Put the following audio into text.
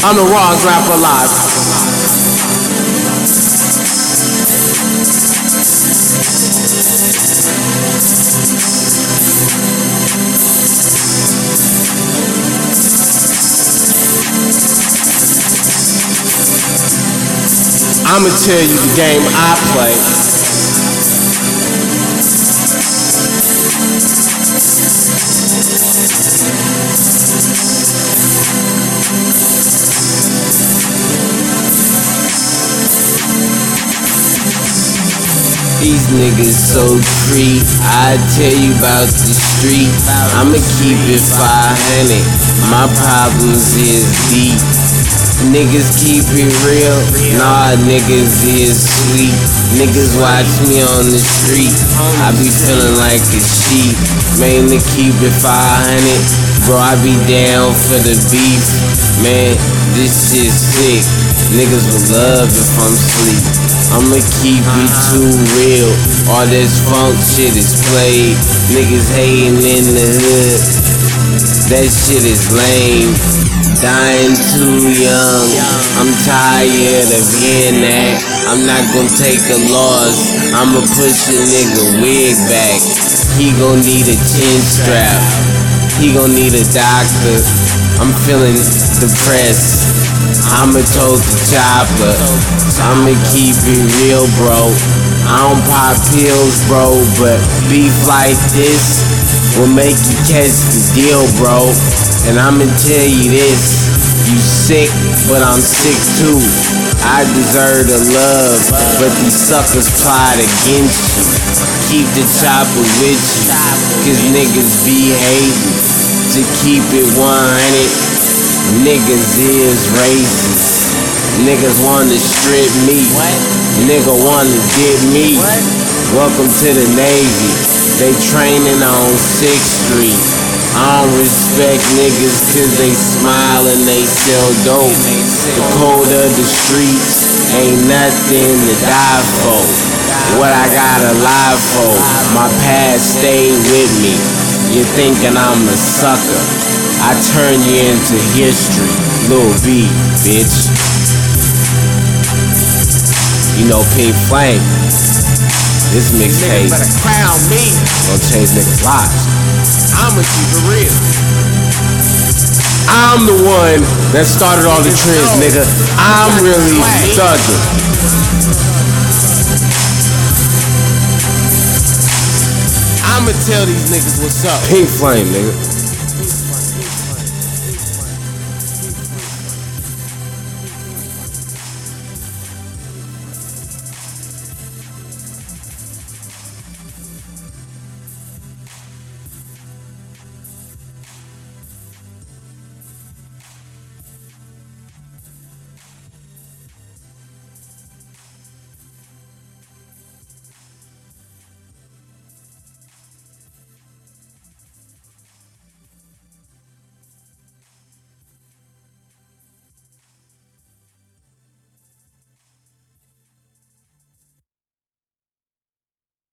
I'm the rawest rapper alive. I'ma tell you the game I play. These niggas so tree. I tell you about the street. I'ma keep it 500. My problems is deep. Niggas keep it real. Nah, niggas is sweet. Niggas watch me on the street. I be feeling like a sheep. Man, to keep it 500. Bro, I be down for the beef. Man, this shit sick. Niggas will love if I'm sleep. I'ma keep it too real. All this funk shit is played. Niggas hating in the hood. That shit is lame. Dying too young. I'm tired of hearing that. I'm not gon' take a loss. I'ma push a nigga wig back. He gon' need a chin strap. He gon' need a doctor. I'm feeling depressed. I'ma tote the chopper. I'ma keep it real, bro. I don't pop pills, bro, but beef like this will make you catch the deal, bro. And I'ma tell you this, you sick, but I'm sick too. I deserve the love, but these suckers plot against you. Keep the chopper with you, cause niggas be hating. To keep it 100, niggas is racist. Niggas wanna strip me. Nigga wanna get me. Welcome to the Navy. They training on 6th Street. I don't respect niggas cause they smile and they sell dope. The code of the streets ain't nothing to die for. What I gotta lie for, my past stay with me. You're thinking I'm a sucker. I turn you into history. Lil B, bitch. You know Pink Flame. This mixtape gonna change niggas' lives. I'ma keep it real. I'm the one that started all the trends, nigga. I'm really thugging. I'ma tell these niggas what's up. Pink Flame, nigga.